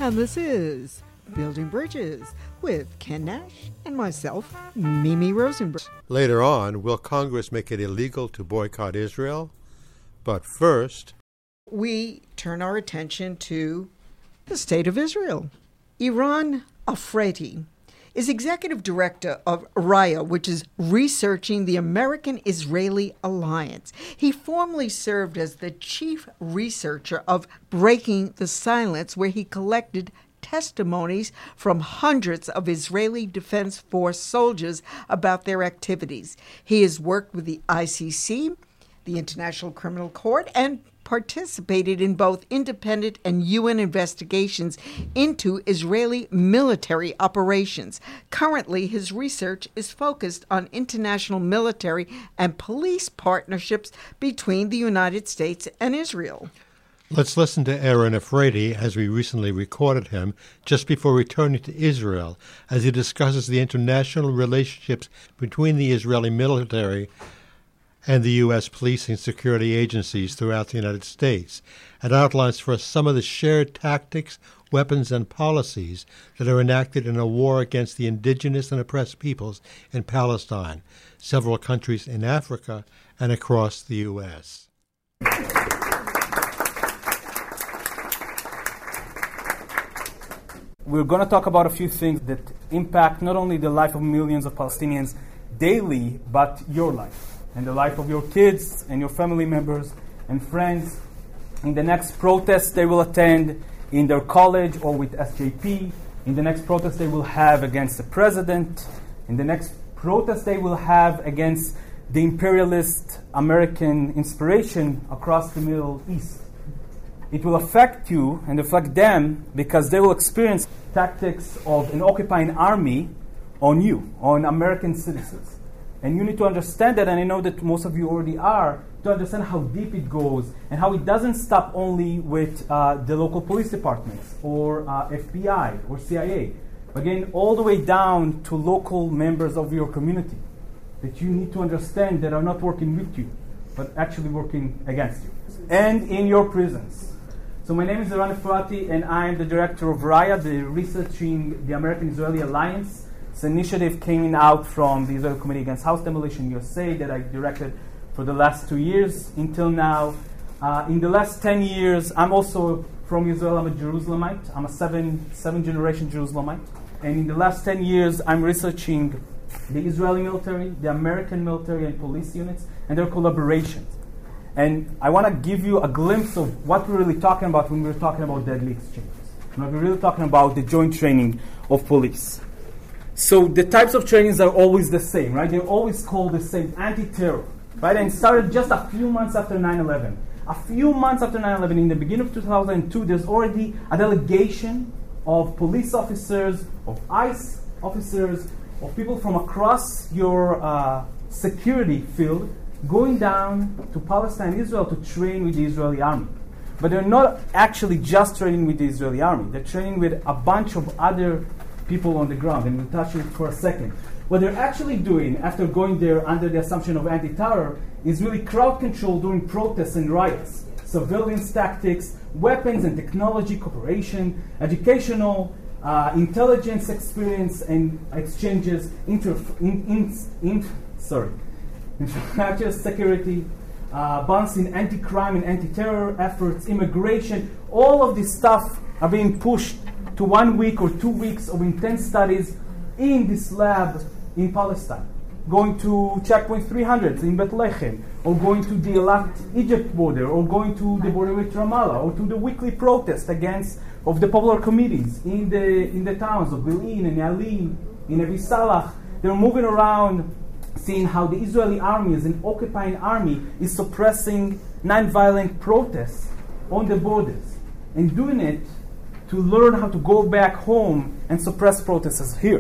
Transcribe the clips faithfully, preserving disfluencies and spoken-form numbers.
And this is Building Bridges with Ken Nash and myself, Mimi Rosenberg. Later on, will Congress make it illegal to boycott Israel? But first, we turn our attention to the state of Israel. Eran Afridi is executive director of Raya, which is researching the American-Israeli alliance. He formerly served as the chief researcher of Breaking the Silence, where he collected testimonies from hundreds of Israeli Defense Force soldiers about their activities. He has worked with the I C C, the International Criminal Court, and participated in both independent and U N investigations into Israeli military operations. Currently, his research is focused on international military and police partnerships between the United States and Israel. Let's listen to Eran Afridi as we recently recorded him just before returning to Israel as he discusses the international relationships between the Israeli military and the U S police and security agencies throughout the United States, and outlines for us some of the shared tactics, weapons, and policies that are enacted in a war against the indigenous and oppressed peoples in Palestine, several countries in Africa, and across the U S. We're going to talk about a few things that impact not only the life of millions of Palestinians daily, but your life and the life of your kids and your family members and friends. In the next protest they will attend in their college or with S J P, in the next protest they will have against the president, in the next protest they will have against the imperialist American inspiration across the Middle East. It will affect you and affect them because they will experience tactics of an occupying army on you, on American citizens. And you need to understand that, and I know that most of you already are, to understand how deep it goes and how it doesn't stop only with uh, the local police departments or uh, F B I or C I A. Again, all the way down to local members of your community that you need to understand that are not working with you, but actually working against you. And in your prisons. So my name is Eran Afridi, and I am the director of Raya, the researching the American-Israeli Alliance. This initiative came out from the Israeli Committee Against House Demolition U S A that I directed for the last two years until now. Uh, in the last ten years, I'm also from Israel. I'm a Jerusalemite. I'm a seven, seven-generation Jerusalemite. And in the last ten years, I'm researching the Israeli military, the American military and police units, and their collaborations. And I want to give you a glimpse of what we're really talking about when we're talking about deadly exchanges. We're really talking about the joint training of police. So the types of trainings are always the same, right? They're always called the same, anti-terror, right? And it started just a few months after nine eleven. A few months after nine eleven, in the beginning of two thousand two, there's already a delegation of police officers, of ICE officers, of people from across your uh, security field going down to Palestine, Israel, to train with the Israeli army. But they're not actually just training with the Israeli army. They're training with a bunch of other people on the ground, and we'll touch it for a second. What they're actually doing after going there under the assumption of anti-terror is really crowd control during protests and riots, surveillance tactics, weapons and technology cooperation, educational, uh, intelligence experience and exchanges, inter, in, in, in, sorry, infrastructure security, uh, balancing anti-crime and anti-terror efforts, immigration. All of this stuff are being pushed to one week or two weeks of intense studies in this lab in Palestine. Going to checkpoint three hundred in Bethlehem, or going to the Iraq-Egypt border, or going to the border with Ramallah, or to the weekly protest against of the popular committees in the in the towns of Bil'in and Yalim, in Abi Salah. They're moving around, seeing how the Israeli army, as an occupying army, is suppressing non-violent protests on the borders, and doing it to learn how to go back home and suppress protests here.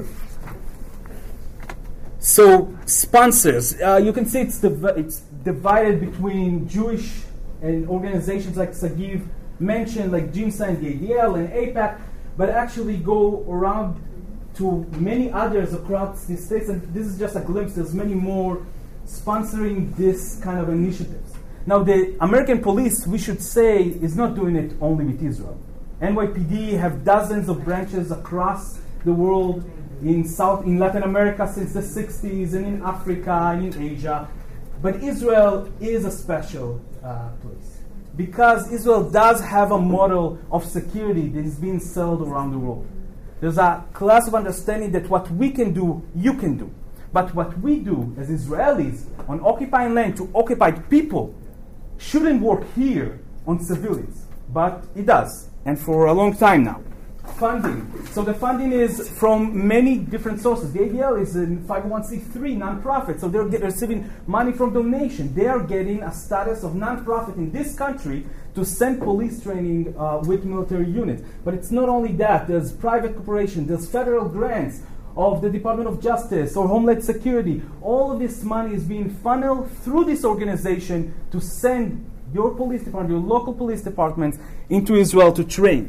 So, sponsors, uh, you can see it's, div- it's divided between Jewish and organizations like Sagiv mentioned, like GIMSA and the A D L and AIPAC, but actually go around to many others across the states, and this is just a glimpse. There's many more sponsoring this kind of initiatives. Now, the American police, we should say, is not doing it only with Israel. N Y P D have dozens of branches across the world, in South, in Latin America since the sixties, and in Africa and in Asia. But Israel is a special uh, place because Israel does have a model of security that is being sold around the world. There's a class of understanding that what we can do, you can do. But what we do as Israelis on occupied land to occupied people shouldn't work here on civilians. But it does, and for a long time now. Funding. So the funding is from many different sources. The A D L is a five oh one c three nonprofit, so they're get, receiving money from donation. They are getting a status of nonprofit in this country to send police training uh, with military units. But it's not only that. There's private cooperation. There's federal grants of the Department of Justice or Homeland Security. All of this money is being funneled through this organization to send your police department, your local police departments into Israel to train.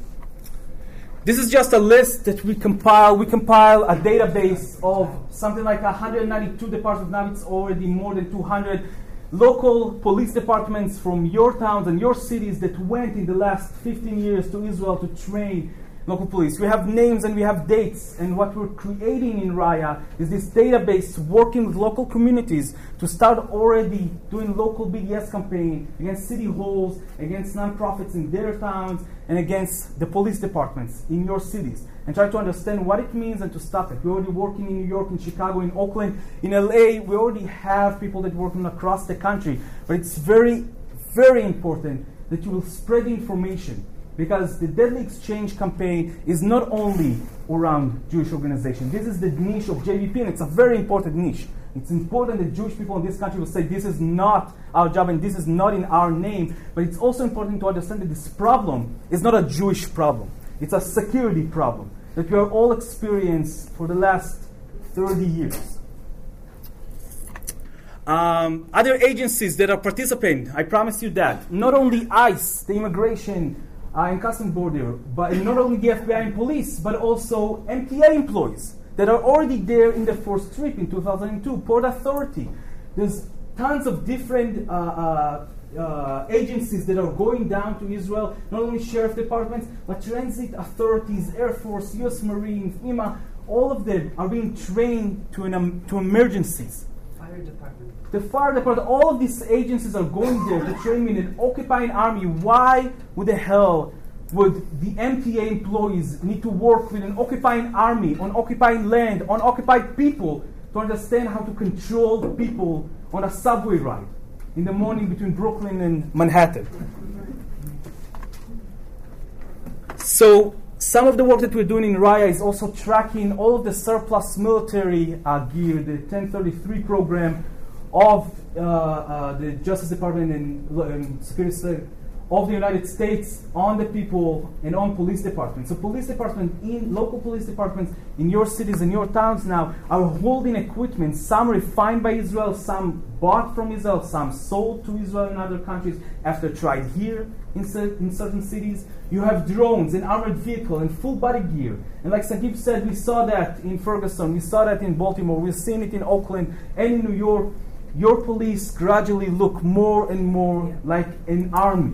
This is just a list that we compile. We compile a database of something like one hundred ninety-two departments. Now it's already more than two hundred local police departments from your towns and your cities that went in the last fifteen years to Israel to train local police. We have names and we have dates, and what we're creating in Raya is this database working with local communities to start already doing local B D S campaign against city halls, against nonprofits in their towns, and against the police departments in your cities, and try to understand what it means and to stop it. We're already working in New York, in Chicago, in Oakland, in L A. We already have people that work across the country, but it's very, very important that you will spread the information. Because the Deadly Exchange campaign is not only around Jewish organizations. This is the niche of J V P, and it's a very important niche. It's important that Jewish people in this country will say this is not our job and this is not in our name. But it's also important to understand that this problem is not a Jewish problem. It's a security problem that we are all experiencing for the last thirty years. Um, other agencies that are participating, I promise you that. Not only ICE, the immigration Uh, in Customs Border, but not only the F B I and police, but also M T A employees that are already there in the first trip in two thousand two, Port Authority. There's tons of different uh, uh, uh, agencies that are going down to Israel, not only sheriff departments, but transit authorities, Air Force, U S Marines, I M A, all of them are being trained to, an, um, to emergencies. Fire department. The fire department, all of these agencies are going there to train in an occupying army. Why would the hell would the M T A employees need to work with an occupying army on occupying land, on occupied people, to understand how to control the people on a subway ride in the morning between Brooklyn and Manhattan? So some of the work that we're doing in Raya is also tracking all of the surplus military uh, gear, the ten thirty-three program of uh, uh, the Justice Department and, and Security of the United States on the people and on police departments. So police department in local police departments in your cities and your towns now are holding equipment, some refined by Israel, some bought from Israel, some sold to Israel in other countries after tried here in, cer- in certain cities. You have drones and armored vehicle and full body gear. And like Sagib said, we saw that in Ferguson, we saw that in Baltimore, we've seen it in Oakland and in New York. Your police gradually look more and more like an army.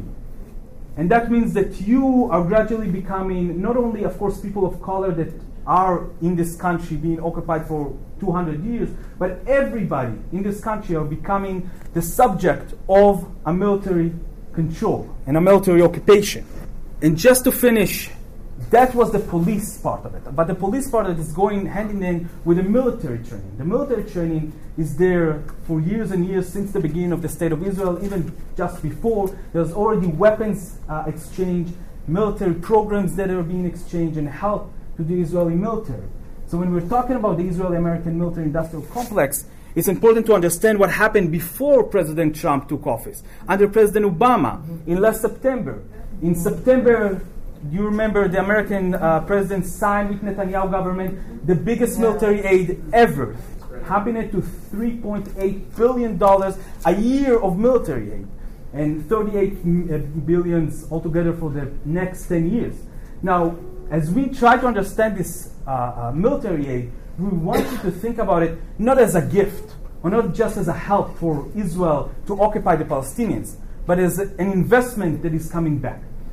And that means that you are gradually becoming not only, of course, people of color that are in this country being occupied for two hundred years, but everybody in this country are becoming the subject of a military control and a military occupation. And just to finish, that was the police part of it. But the police part of it is going hand in hand with the military training. The military training is there for years and years since the beginning of the State of Israel, even just before. There's already weapons uh, exchange, military programs that are being exchanged and help to the Israeli military. So when we're talking about the Israeli-American military-industrial complex, it's important to understand what happened before President Trump took office, under President Obama in last September. In September, you remember the American uh, president signed with Netanyahu government the biggest military aid ever, happening to three point eight billion dollars a year of military aid, and thirty-eight billion dollars altogether for the next ten years. Now, as we try to understand this uh, uh, military aid, we want you to think about it not as a gift, or not just as a help for Israel to occupy the Palestinians, but as an investment that is coming back.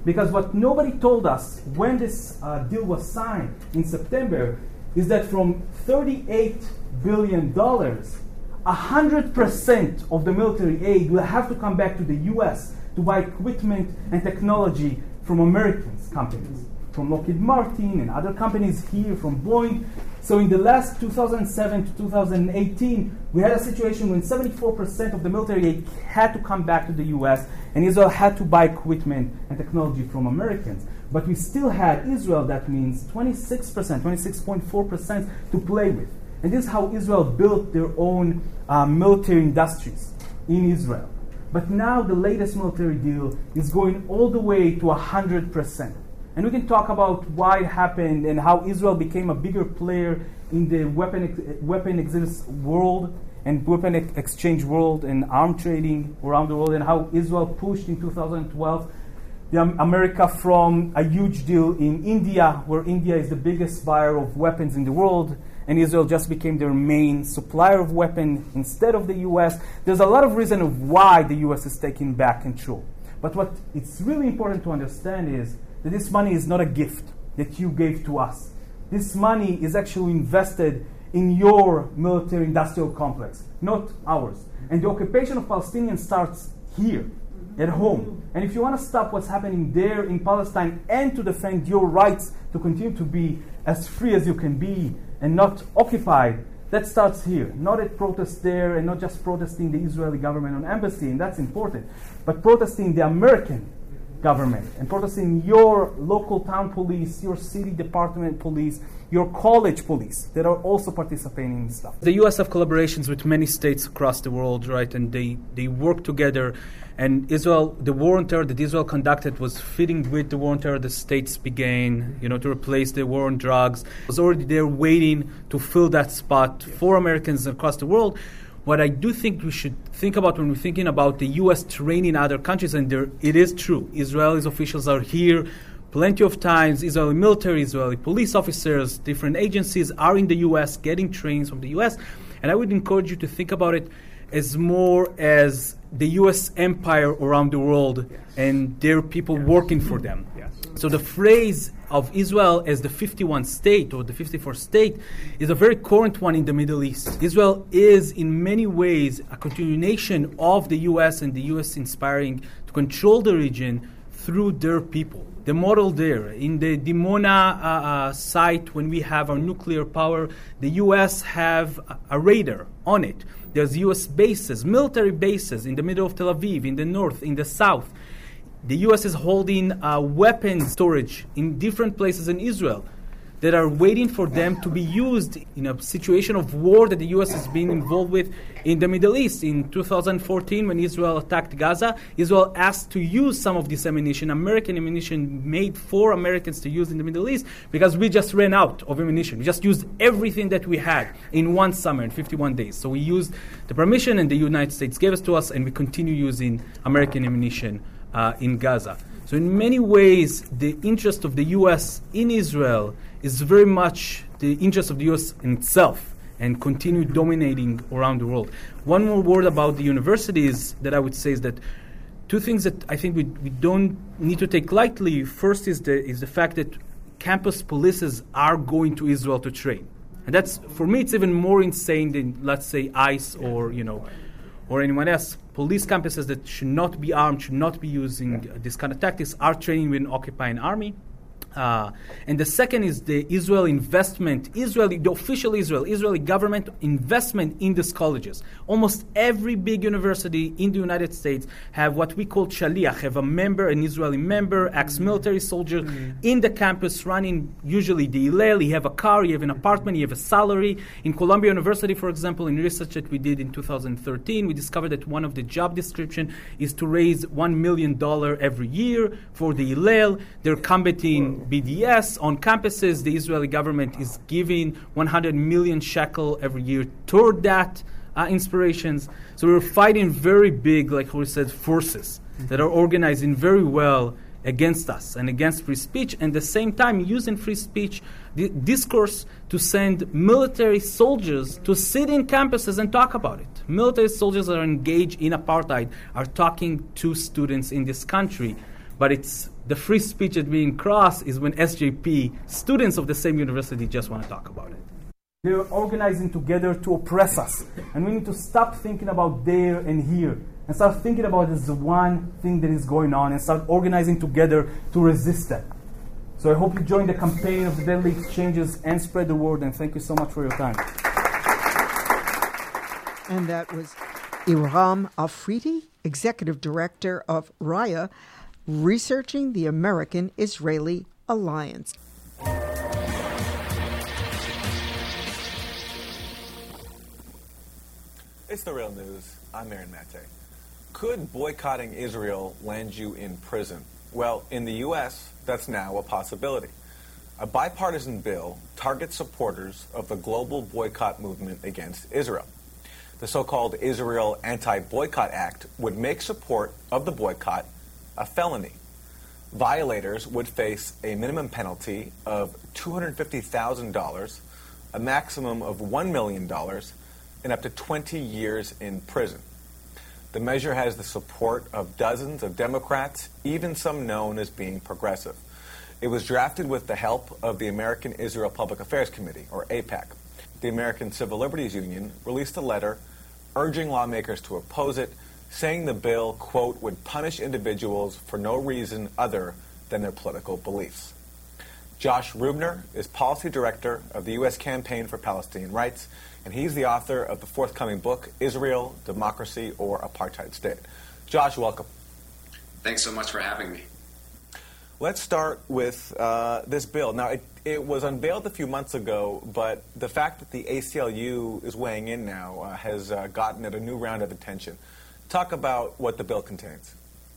Because what nobody told us when this uh, deal was signed in September is that from thirty-eight billion dollars, one hundred percent of the military aid will have to come back to the U S to buy equipment and technology from American companies, from Lockheed Martin and other companies here, from Boeing. So in the last two thousand seven to two thousand eighteen, we had a situation when seventy-four percent of the military aid had to come back to the U S, and Israel had to buy equipment and technology from Americans. But we still had Israel, that means twenty-six percent, twenty-six point four percent to play with. And this is how Israel built their own uh, military industries in Israel. But now the latest military deal is going all the way to one hundred percent. And we can talk about why it happened and how Israel became a bigger player in the weapon ex- weapon exhibits world and weapon ex- exchange world and arm trading around the world, and how Israel pushed in two thousand twelve the, um, America from a huge deal in India, where India is the biggest buyer of weapons in the world, and Israel just became their main supplier of weapons instead of the U S. There's a lot of reason of why the U S is taking back control. But what it's really important to understand is that this money is not a gift that you gave to us. This money is actually invested in your military industrial complex, not ours. And the occupation of Palestinians starts here, at home. And if you want to stop what's happening there in Palestine and to defend your rights to continue to be as free as you can be and not occupied, that starts here. Not at protests there, and not just protesting the Israeli government on embassy, and that's important, but protesting the American government and protesting your local town police, your city department police, your college police that are also participating in this stuff. The U S have collaborations with many states across the world, right? And they, they work together. And Israel, the war on terror that Israel conducted was fitting with the war on terror the states began, you know, to replace the war on drugs. It was already there waiting to fill that spot for Americans across the world. What I do think we should think about when we're thinking about the U S training other countries, and there, it is true, Israeli officials are here plenty of times. Israeli military, Israeli police officers, different agencies are in the U S getting trainings from the U S. And I would encourage you to think about it as more as the U S empire around the world, yes, and their people yes. working for them. Yes. So the phrase of Israel as the fifty-first state or the fifty-fourth state is a very current one in the Middle East. Israel is in many ways a continuation of the U S, and the U S inspiring to control the region through their people. The model there, in the Dimona uh, uh, site, when we have our nuclear power, the U S have a, a radar on it. There's U S bases, military bases in the middle of Tel Aviv, in the north, in the south. The U S is holding uh, weapons storage in different places in Israel that are waiting for them to be used in a situation of war that the U S has been involved with in the Middle East. In two thousand fourteen, when Israel attacked Gaza, Israel asked to use some of this ammunition, American ammunition made for Americans to use in the Middle East, because we just ran out of ammunition. We just used everything that we had in one summer, in fifty-one days. So we used the permission, and the United States gave it to us, and we continue using American ammunition uh, in Gaza. So in many ways, the interest of the U S in Israel is very much the interest of the U S in itself, and continue dominating around the world. One more word about the universities that I would say is that two things that I think we, we don't need to take lightly. First is the, is the fact that campus polices are going to Israel to train. And that's, for me, it's even more insane than, let's say, ICE or, you know, or anyone else. Police campuses that should not be armed, should not be using uh, this kind of tactics, are training with an occupying army. Uh, and the second is the Israel investment, Israeli, the official Israel, Israeli government investment in these colleges. Almost every big university in the United States have what we call shaliach, have a member, an Israeli member, ex-military soldier mm-hmm. in the campus running usually the Hillel. You have a car, you have an apartment, you have a salary. In Columbia University, for example, in research that we did in two thousand thirteen, we discovered that one of the job description is to raise one million dollars every year for the Hillel. They're combating B D S on campuses. The Israeli government is giving one hundred million shekel every year toward that uh, inspirations. So we're fighting very big, like we said, forces mm-hmm. that are organizing very well against us and against free speech, and at the same time using free speech di- discourse to send military soldiers to sit in campuses and talk about it. Military soldiers that are engaged in apartheid are talking to students in this country, but it's the free speech is being crossed is when S J P, students of the same university, just want to talk about it. They're organizing together to oppress us. And we need to stop thinking about there and here and start thinking about it as the one thing that is going on and start organizing together to resist that. So I hope you join the campaign of the Deadly Exchanges and spread the word, and thank you so much for your time. And that was Iram Afridi, Executive Director of Raya, researching the American-Israeli alliance. It's The Real News. I'm Aaron Mate. Could boycotting Israel land you in prison? Well, in the U S, that's now a possibility. A bipartisan bill targets supporters of the global boycott movement against Israel. The so-called Israel Anti-Boycott Act would make support of the boycott a felony. Violators would face a minimum penalty of two hundred fifty thousand dollars, a maximum of one million dollars, and up to twenty years in prison. The measure has the support of dozens of Democrats, even some known as being progressive. It was drafted with the help of the American Israel Public Affairs Committee, or AIPAC. The American Civil Liberties Union released a letter urging lawmakers to oppose it, saying the bill, quote, would punish individuals for no reason other than their political beliefs. Josh Rubner is Policy Director of the U S Campaign for Palestinian Rights, and he's the author of the forthcoming book, Israel, Democracy, or Apartheid State. Josh, welcome. Thanks so much for having me. Let's start with uh, this bill. Now, it, it was unveiled a few months ago, but the fact that the A C L U is weighing in now uh, has uh, gotten it a new round of attention. Talk about what the bill contains.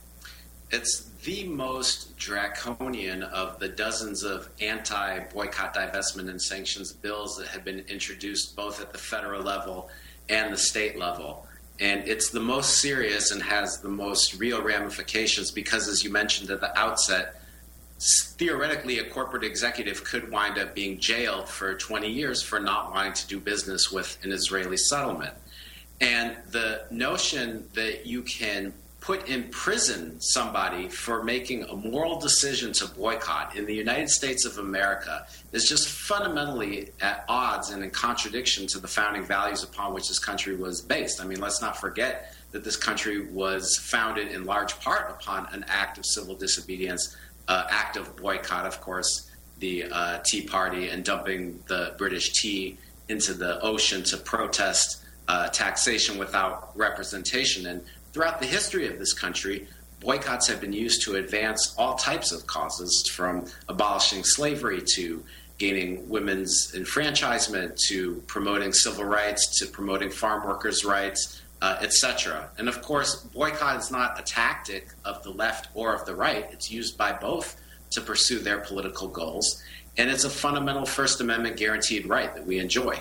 It's the most draconian of the dozens of anti-boycott, divestment, and sanctions bills that have been introduced both at the federal level and the state level. And it's the most serious and has the most real ramifications because, as you mentioned at the outset, theoretically a corporate executive could wind up being jailed for twenty years for not wanting to do business with an Israeli settlement. And the notion that you can put in prison somebody for making a moral decision to boycott in the United States of America is just fundamentally at odds and in contradiction to the founding values upon which this country was based. I mean, let's not forget that this country was founded in large part upon an act of civil disobedience, uh, act of boycott, of course, the uh, Tea Party and dumping the British tea into the ocean to protest uh, taxation without representation. And throughout the history of this country, boycotts have been used to advance all types of causes, from abolishing slavery to gaining women's enfranchisement to promoting civil rights to promoting farm workers' rights, uh, et cetera. And of course, boycott is not a tactic of the left or of the right. It's used by both to pursue their political goals. And it's a fundamental First Amendment guaranteed right that we enjoy.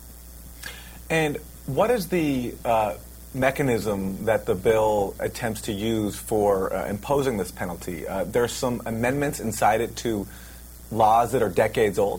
And what is the uh, mechanism that the bill attempts to use for uh, imposing this penalty? Uh, there's some amendments inside it to laws that are decades old.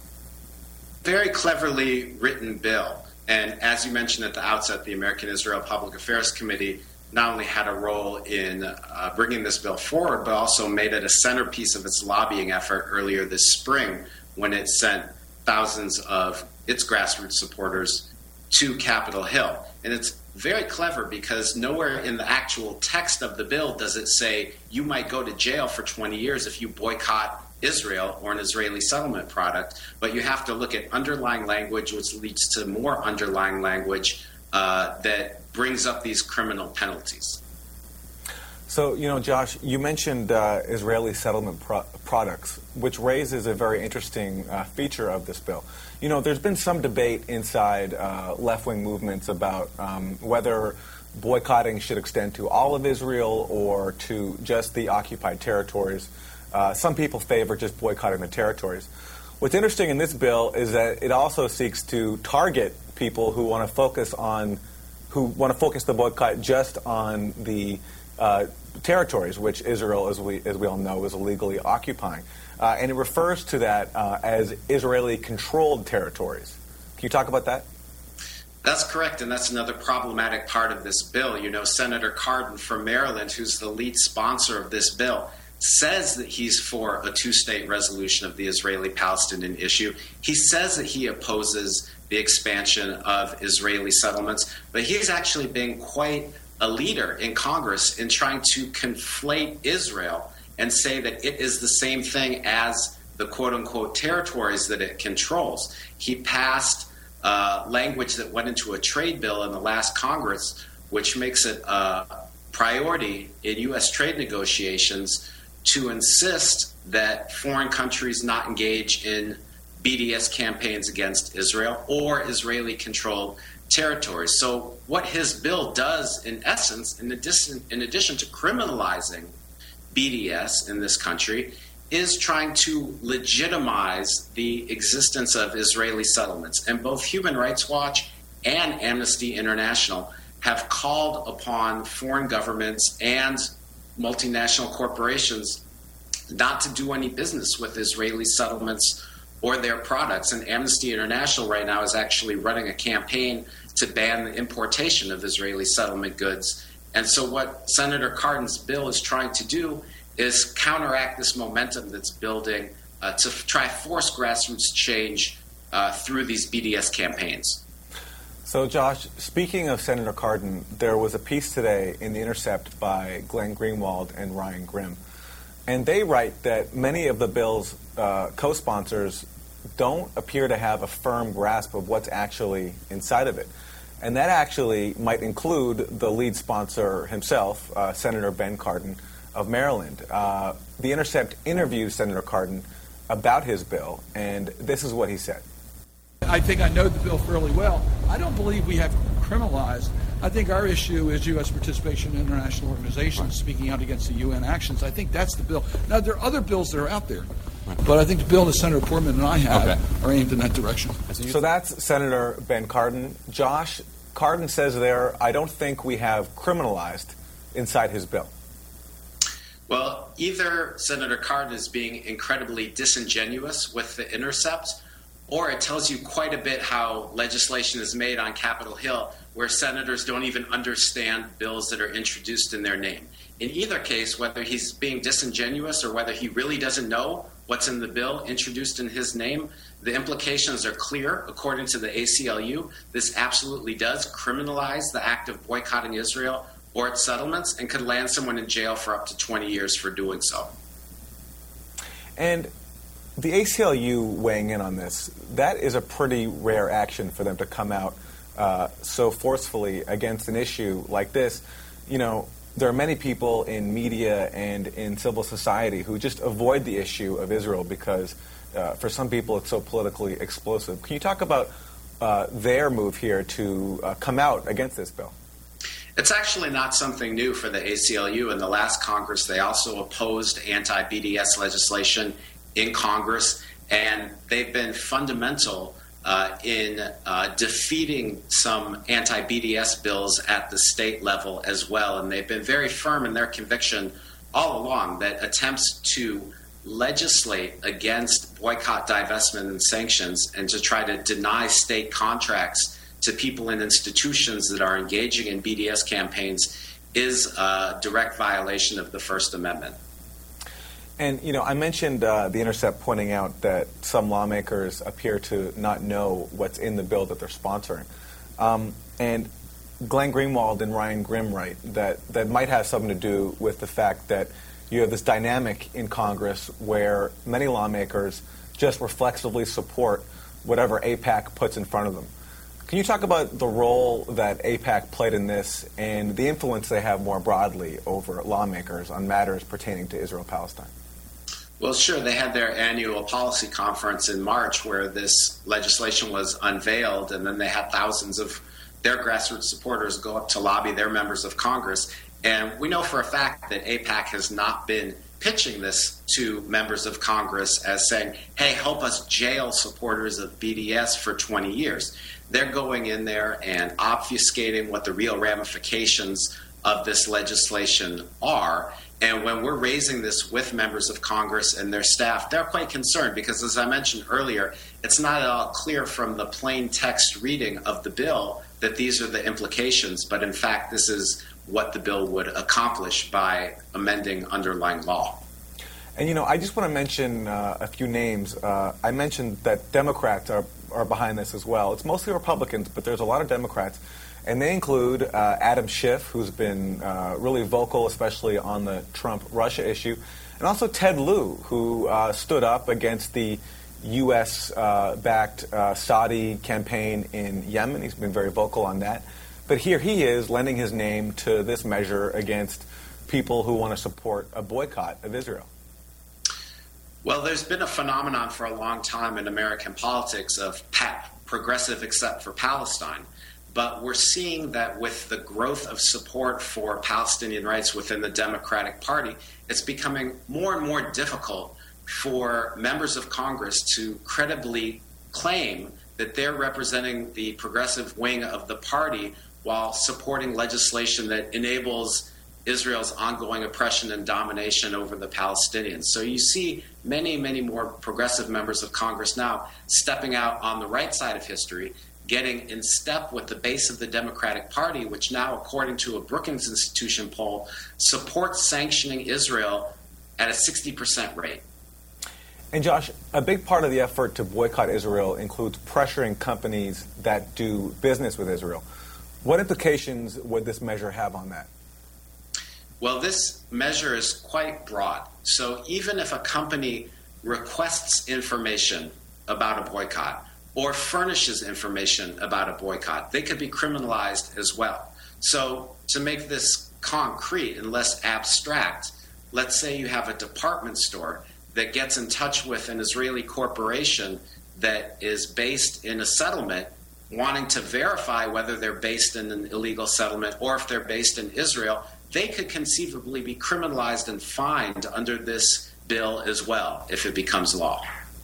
Very cleverly written bill. And as you mentioned at the outset, the American Israel Public Affairs Committee not only had a role in uh, bringing this bill forward, but also made it a centerpiece of its lobbying effort earlier this spring when it sent thousands of its grassroots supporters to Capitol Hill. And it's very clever because nowhere in the actual text of the bill does it say you might go to jail for twenty years if you boycott Israel or an Israeli settlement product, but you have to look at underlying language, which leads to more underlying language uh, that brings up these criminal penalties. So, you know, Josh, you mentioned uh, Israeli settlement pro- products, which raises a very interesting uh, feature of this bill. You know, there's been some debate inside uh, left-wing movements about um, whether boycotting should extend to all of Israel or to just the occupied territories. Uh, some people favor just boycotting the territories. What's interesting in this bill is that it also seeks to target people who want to focus on, who want to focus the boycott just on the uh, territories which Israel, as we as we all know, is illegally occupying, uh, and it refers to that uh, as Israeli-controlled territories. Can you talk about that? That's correct, and that's another problematic part of this bill. You know, Senator Cardin from Maryland, who's the lead sponsor of this bill, says that he's for a two-state resolution of the Israeli-Palestinian issue. He says that he opposes the expansion of Israeli settlements, but he's actually been quite a leader in Congress in trying to conflate Israel and say that it is the same thing as the quote-unquote territories that it controls. He passed uh, language that went into a trade bill in the last Congress, which makes it a priority in U S trade negotiations to insist that foreign countries not engage in B D S campaigns against Israel or Israeli-controlled territories. So what his bill does, in essence, in addition, in addition to criminalizing B D S in this country, is trying to legitimize the existence of Israeli settlements. And both Human Rights Watch and Amnesty International have called upon foreign governments and multinational corporations not to do any business with Israeli settlements or their products. And Amnesty International right now is actually running a campaign to ban the importation of Israeli settlement goods. And so what Senator Cardin's bill is trying to do is counteract this momentum that's building uh, to f- try force grassroots change uh, through these B D S campaigns. So, Josh, speaking of Senator Cardin, there was a piece today in The Intercept by Glenn Greenwald and Ryan Grimm. And they write that many of the bill's uh, co-sponsors don't appear to have a firm grasp of what's actually inside of it. And that actually might include the lead sponsor himself, uh, Senator Ben Cardin of Maryland. Uh, the Intercept interviewed Senator Cardin about his bill, and this is what he said. I think I know the bill fairly well. I don't believe we have criminalized. I think our issue is U S participation in international organizations, speaking out against the U N actions. I think that's the bill. Now, there are other bills that are out there, but I think the bill that Senator Portman and I have okay. are aimed in that direction. So that's Senator Ben Cardin. Josh, Cardin says there, I don't think we have criminalized inside his bill. Well, either Senator Cardin is being incredibly disingenuous with The Intercept, or it tells you quite a bit how legislation is made on Capitol Hill where senators don't even understand bills that are introduced in their name. In either case, whether he's being disingenuous or whether he really doesn't know what's in the bill introduced in his name, the implications are clear. According to the A C L U, this absolutely does criminalize the act of boycotting Israel or its settlements and could land someone in jail for up to twenty years for doing so. And the A C L U weighing in on this, that is a pretty rare action for them to come out uh, so forcefully against an issue like this. You know, there are many people in media and in civil society who just avoid the issue of Israel because uh, for some people it's so politically explosive. Can you talk about uh, their move here to uh, come out against this bill? It's actually not something new for the A C L U. In the last Congress, they also opposed anti-B D S legislation in Congress, and they've been fundamental uh, in uh, defeating some anti-B D S bills at the state level as well. And they've been very firm in their conviction all along that attempts to legislate against boycott, divestment, and sanctions and to try to deny state contracts to people and institutions that are engaging in B D S campaigns is a direct violation of the First Amendment. And, you know, I mentioned uh, The Intercept pointing out that some lawmakers appear to not know what's in the bill that they're sponsoring. Um, and Glenn Greenwald and Ryan Grimm write that that might have something to do with the fact that you have this dynamic in Congress where many lawmakers just reflexively support whatever AIPAC puts in front of them. Can you talk about the role that AIPAC played in this and the influence they have more broadly over lawmakers on matters pertaining to Israel-Palestine? Well, sure. They had their annual policy conference in March where this legislation was unveiled, and then they had thousands of their grassroots supporters go up to lobby their members of Congress. And we know for a fact that AIPAC has not been pitching this to members of Congress as saying, hey, help us jail supporters of B D S for twenty years. They're going in there and obfuscating what the real ramifications of this legislation are. And when we're raising this with members of Congress and their staff, they're quite concerned because, as I mentioned earlier, it's not at all clear from the plain text reading of the bill that these are the implications. But in fact, this is what the bill would accomplish by amending underlying law. And, you know, I just want to mention uh, a few names. Uh, I mentioned that Democrats are, are behind this as well. It's mostly Republicans, but there's a lot of Democrats. And they include uh, Adam Schiff, who's been uh, really vocal, especially on the Trump-Russia issue, and also Ted Lieu, who uh, stood up against the U S-backed uh, uh, Saudi campaign in Yemen. He's been very vocal on that. But here he is lending his name to this measure against people who want to support a boycott of Israel. Well, there's been a phenomenon for a long time in American politics of PEP, progressive except for Palestine. But we're seeing that with the growth of support for Palestinian rights within the Democratic Party, it's becoming more and more difficult for members of Congress to credibly claim that they're representing the progressive wing of the party while supporting legislation that enables Israel's ongoing oppression and domination over the Palestinians. So you see many, many more progressive members of Congress now stepping out on the right side of history, getting in step with the base of the Democratic Party, which now, according to a Brookings Institution poll, supports sanctioning Israel at a sixty percent rate. And Josh, a big part of the effort to boycott Israel includes pressuring companies that do business with Israel. What implications would this measure have on that? Well, this measure is quite broad. So even if a company requests information about a boycott or furnishes information about a boycott, they could be criminalized as well. So to make this concrete and less abstract, let's say you have a department store that gets in touch with an Israeli corporation that is based in a settlement, wanting to verify whether they're based in an illegal settlement or if they're based in Israel. They could conceivably be criminalized and fined under this bill as well if it becomes law.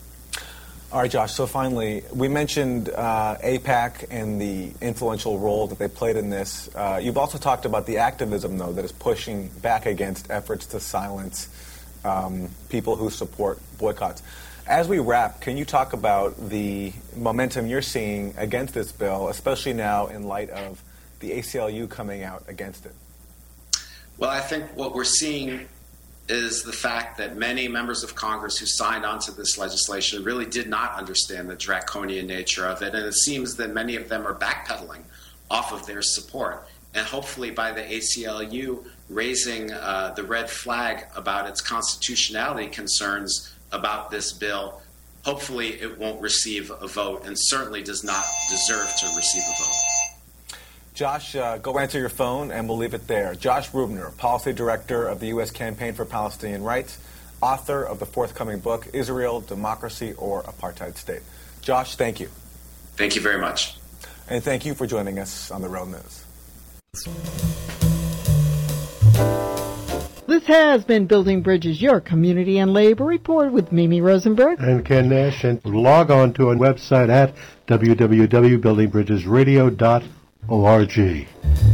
All right, Josh, so finally, we mentioned uh, AIPAC and the influential role that they played in this. Uh, you've also talked about the activism, though, that is pushing back against efforts to silence um, people who support boycotts. As we wrap, can you talk about the momentum you're seeing against this bill, especially now in light of the A C L U coming out against it? Well, I think what we're seeing is the fact that many members of Congress who signed onto this legislation really did not understand the draconian nature of it, and it seems that many of them are backpedaling off of their support. And hopefully by the A C L U raising uh, the red flag about its constitutionality concerns about this bill, hopefully it won't receive a vote and certainly does not deserve to receive a vote. Josh, uh, go answer your phone, and we'll leave it there. Josh Rubner, Policy Director of the U S Campaign for Palestinian Rights, author of the forthcoming book, Israel, Democracy, or Apartheid State. Josh, thank you. Thank you very much. And thank you for joining us on The Real News. This has been Building Bridges, your community and labor report with Mimi Rosenberg and Ken Nash. And log on to our website at w w w dot building bridges radio dot org.